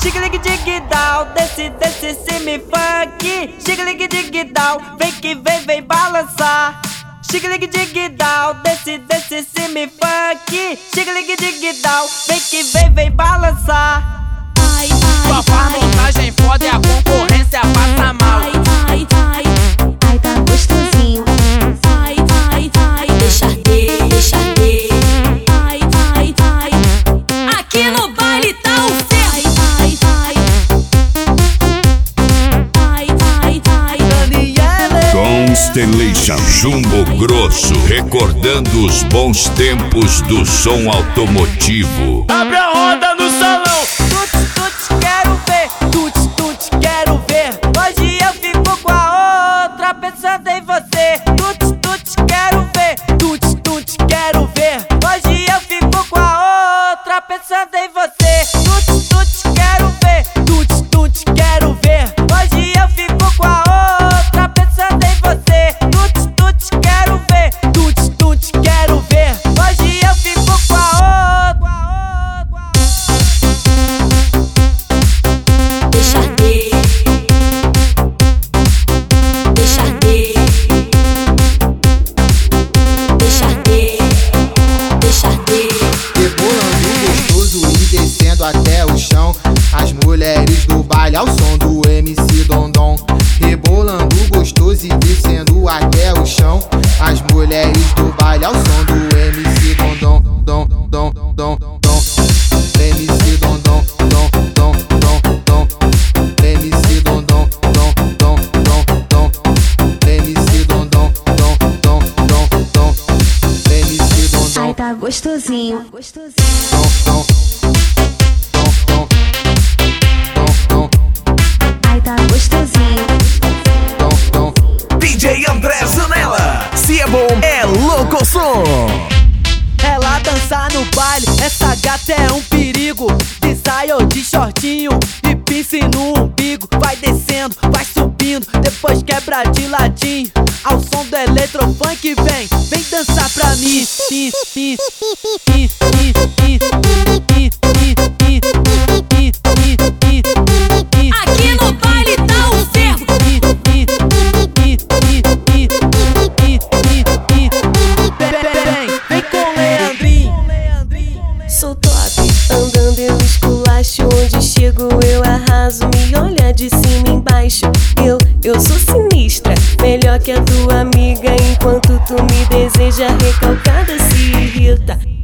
Xique-ligue-dig-down, desce me funk. Xique-ligue-dig-down, vem balançar. Xique-ligue-dig-down, desce me funk. Xique-ligue-dig-down, vem balançar. Sua montagem foda e a concorrência passa mal. Ai, tá gostosinho. Ai, deixa arder. Ai. Aqui no baile tá o ferro. Ai. Constellation Jumbo Grosso, recordando os bons tempos do som automotivo. Abre a roda no salão. Tuts, quero ver. Tuts, quero ver. Hoje eu fico com a outra pensando em você. Tuts, quero ver. Tuts, quero ver. Hoje eu fico com a outra pensando em você. Tuts, quero ver. Tuts, quero ver. Hoje eu fico com a outra pensando em você. Tuts, quero ver. Tuts, quero ver. Hoje eu fico com a outra. Deixa arder. Rebolando gostoso e descendo até o chão. As mulheres do baile ao som do MC Dondon. Rebolando gostoso e descendo até o chão. As mulheres do baile ao som do MC Dondon. MC Dondon. MC Dondon. MC Dondon. MC Dondon. Ai, tá gostosinho. Ai, tá gostosinho. DJ André Zanella, se é bom, é louco som. Ela dança no baile, essa gata é um perigo. De saia ou de shortinho e pince no umbigo. Vai descendo, vai subindo, depois quebra de ladinho. Ao som do eletrofunk vem dançar pra mim. Aqui no baile tá o ferro. Vem com Leandrinho. Sou top, andando eu esculacho. Onde chego eu arraso, me olha de cima embaixo. Eu sou sinistra, melhor que a tua amiga. Enquanto tu me deseja, recalcada se irrita.